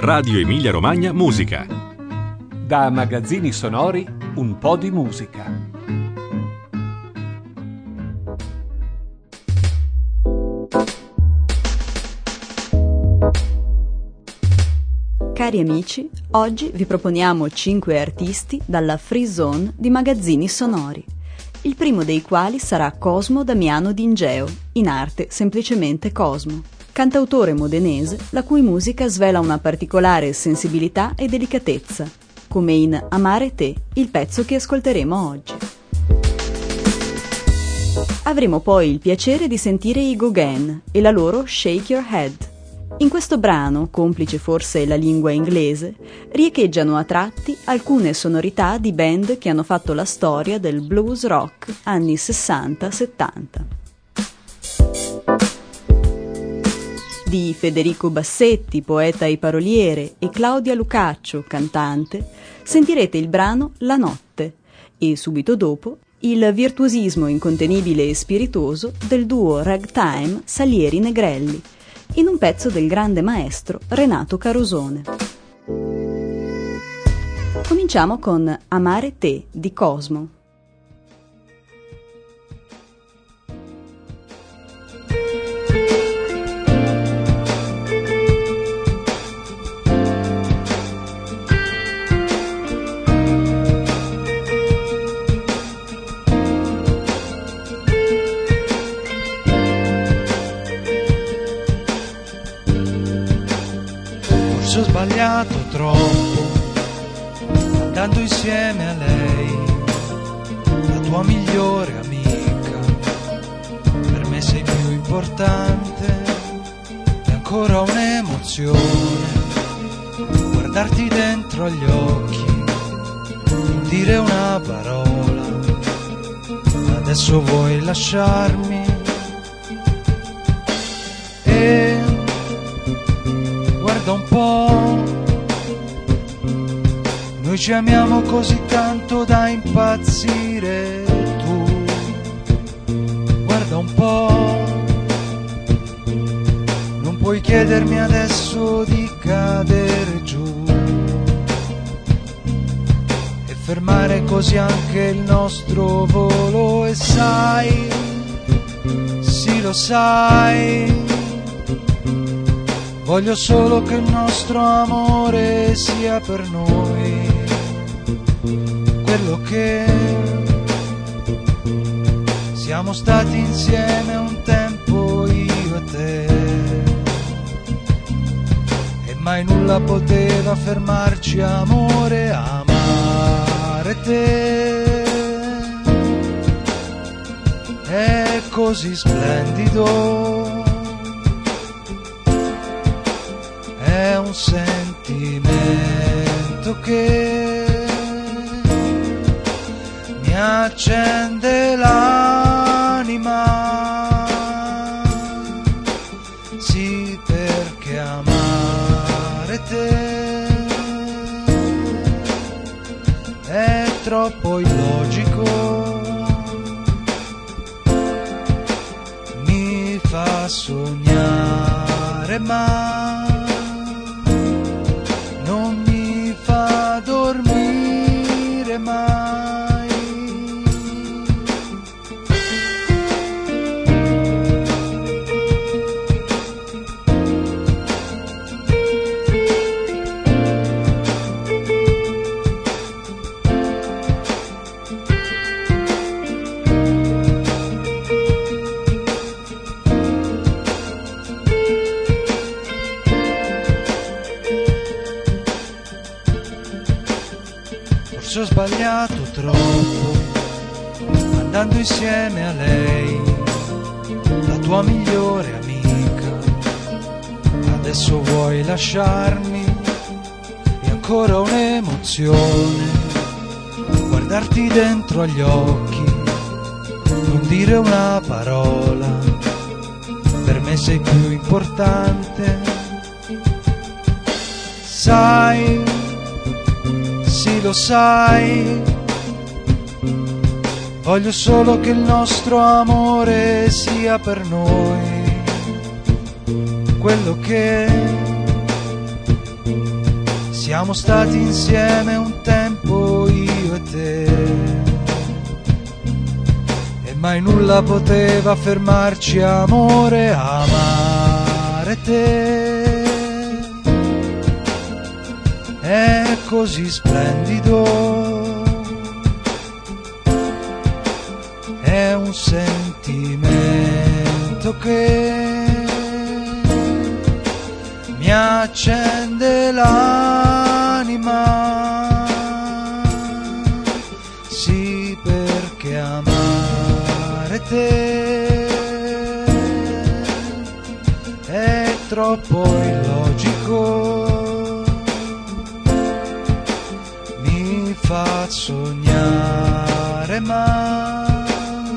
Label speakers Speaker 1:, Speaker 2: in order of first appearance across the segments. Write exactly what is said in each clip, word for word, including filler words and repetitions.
Speaker 1: Radio Emilia Romagna Musica.
Speaker 2: Da Magazzini Sonori, un po' di musica.
Speaker 3: Cari amici, oggi vi proponiamo cinque artisti dalla Free Zone di Magazzini Sonori, il primo dei quali sarà Cosmo Damiano D'Ingeo, in arte semplicemente Cosmo, cantautore modenese la cui musica svela una particolare sensibilità e delicatezza, come in Amare te, il pezzo che ascolteremo oggi. Avremo poi il piacere di sentire i Gauguin e la loro Shake Your Head. In questo brano, complice forse la lingua inglese, riecheggiano a tratti alcune sonorità di band che hanno fatto la storia del blues rock anni sessanta settanta. Di Federico Bassetti, poeta e paroliere, e Claudia Lucaccio, cantante, sentirete il brano La notte e subito dopo il virtuosismo incontenibile e spiritoso del duo ragtime Salieri Negrelli, in un pezzo del grande maestro Renato Carosone. Cominciamo con Amare te di Cosmo.
Speaker 4: Ho sbagliato troppo andando insieme a lei, la tua migliore amica. Per me sei più importante e ancora un'emozione guardarti dentro agli occhi, non dire una parola. Adesso vuoi lasciarmi e guarda un po', noi ci amiamo così tanto da impazzire. Tu guarda un po', non puoi chiedermi adesso di cadere giù e fermare così anche il nostro volo. E sai, sì lo sai, voglio solo che il nostro amore sia per noi quello che siamo stati insieme un tempo io e te, e mai nulla poteva fermarci, amore. Amare te è così splendido, è un sentimento che mi accende l'anima. Sì, perché amare te è troppo illogico, mi fa sognare ma non mi fa dormire mai. Forse ho sbagliato troppo andando insieme a lei, la tua migliore amica. Adesso vuoi lasciarmi e ancora un'emozione guardarti dentro agli occhi, non dire una parola. Per me sei più importante, sai, sì lo sai, voglio solo che il nostro amore sia per noi quello che Siamo stati insieme un tempo io e te, e mai nulla poteva fermarci, amore, amare te. È così splendido, è un sentimento che mi accende l'anima, sì, perché amare te è troppo illogico, mi fa sognare ma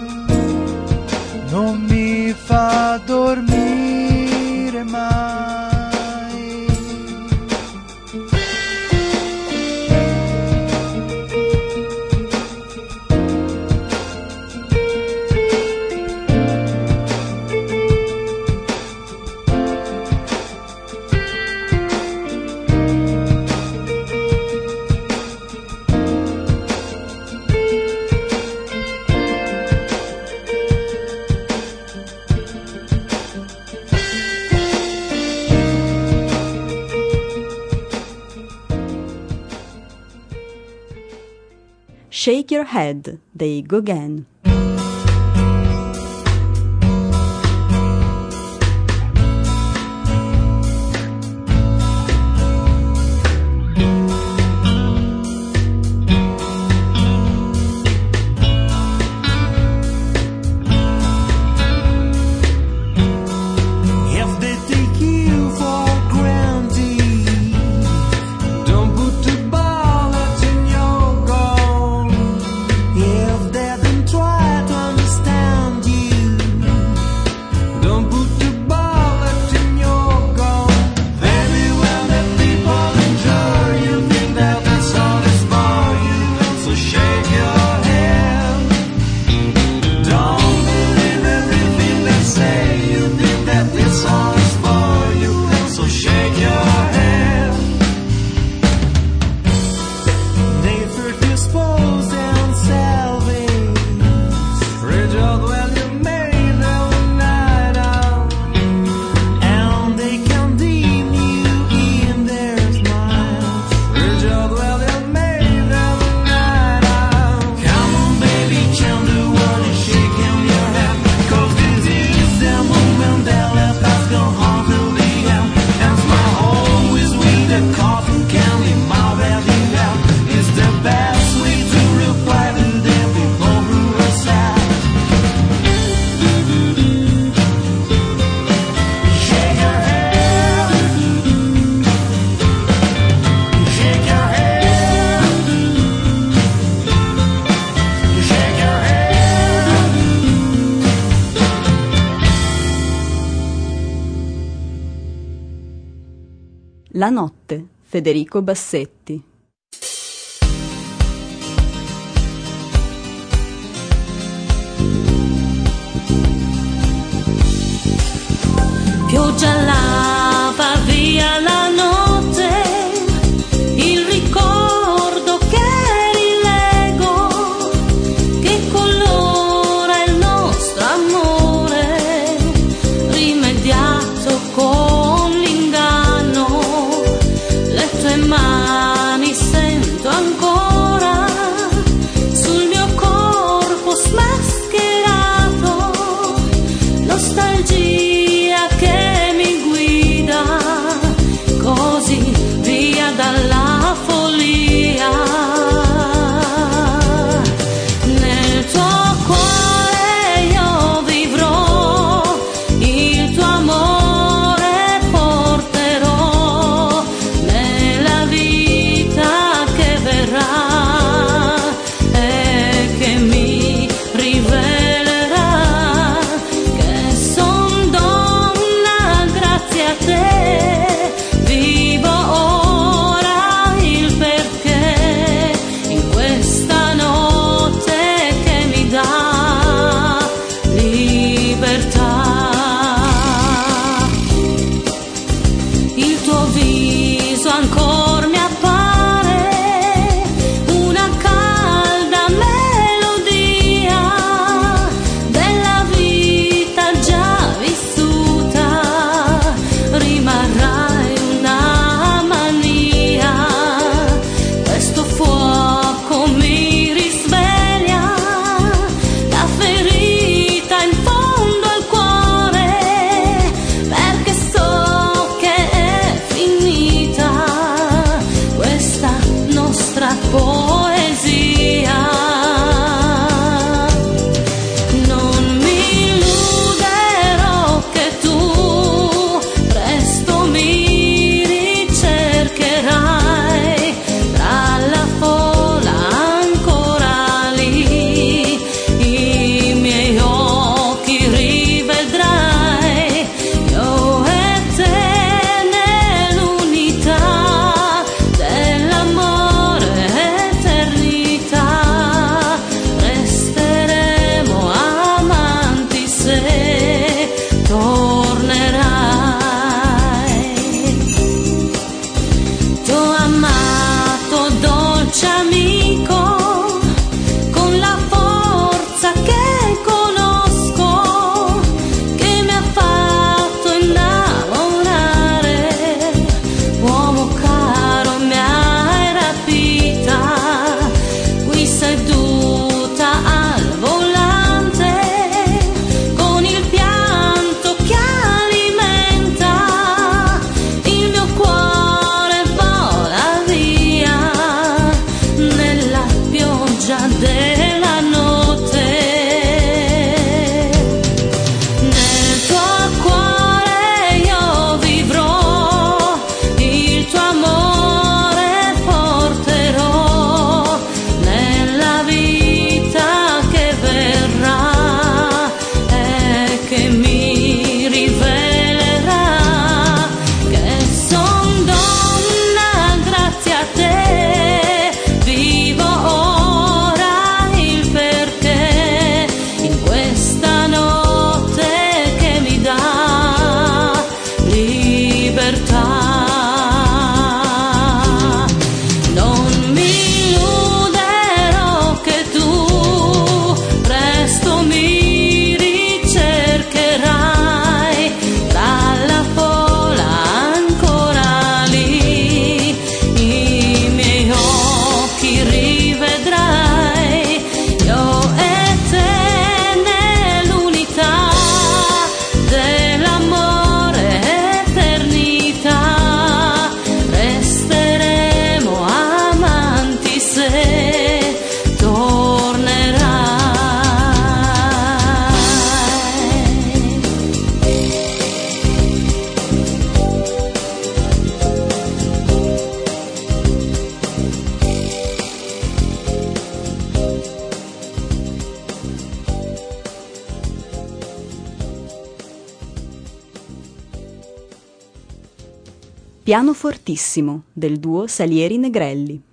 Speaker 4: non mi fa dormire mai.
Speaker 3: Shake Your Head dei Gauguin. La notte, Federico Bassetti.
Speaker 5: Pioggia lava via la notte, il ricordo che rilego, che colora il nostro amore, rimediato con l'inganno, le tue mani libertà. Non mi illuderò che tu presto mi ricercherai tra la folla ancora lì, i miei occhi rivedrai, io e te nell'unità dell'amore, eternità, resteremo amanti se tornerai.
Speaker 3: Pianofortissimo del duo Salieri Negrelli.